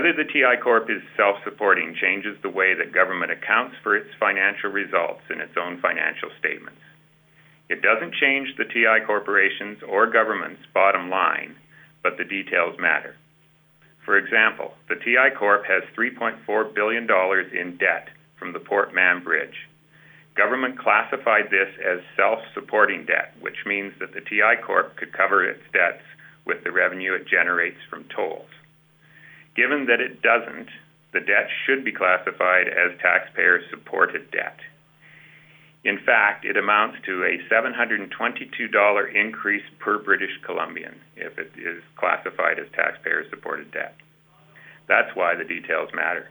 Whether the TI Corp is self-supporting changes the way that government accounts for its financial results in its own financial statements. It doesn't change the TI Corporation's or government's bottom line, but the details matter. For example, the TI Corp has $3.4 billion in debt from the Port Mann Bridge. Government classified this as self-supporting debt, which means that the TI Corp could cover its debts with the revenue it generates from tolls. Given that it doesn't, the debt should be classified as taxpayer-supported debt. In fact, it amounts to a $722 increase per British Columbian if it is classified as taxpayer-supported debt. That's why the details matter.